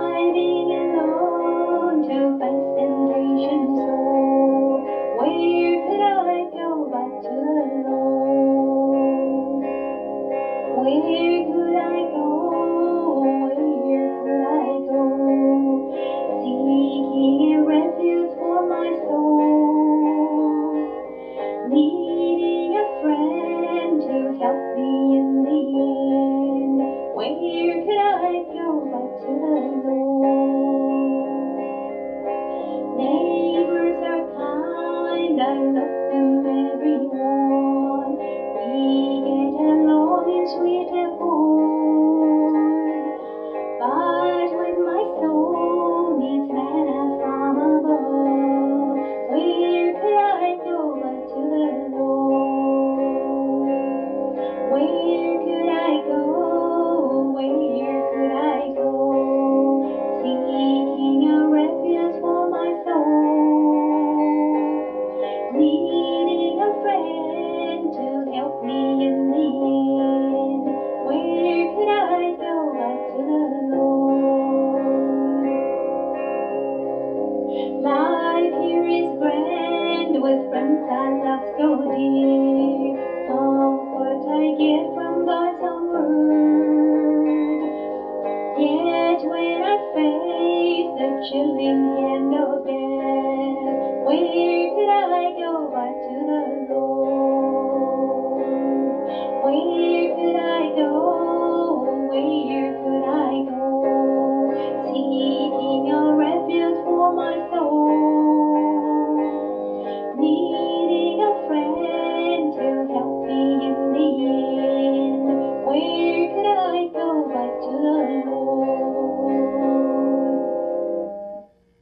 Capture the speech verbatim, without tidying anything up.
riding alone to find temptation soul. Where could I go but to the Lord? Where could I go? Where could I go? Seeking a refuge for my soul, needing a friend to help me in the end. Where could I go but to the Lord? Neighbors are kind, I love them everyone. We get along in sweet accord. But when my soul needs manna from above, where could I go but to the Lord? Where could I go? Where could I go? Seeking a refuge for my soul, needing a friend to help me in the end. Where could I go but to the Lord? Life here is grand with friends I love so dear. Comfort I get from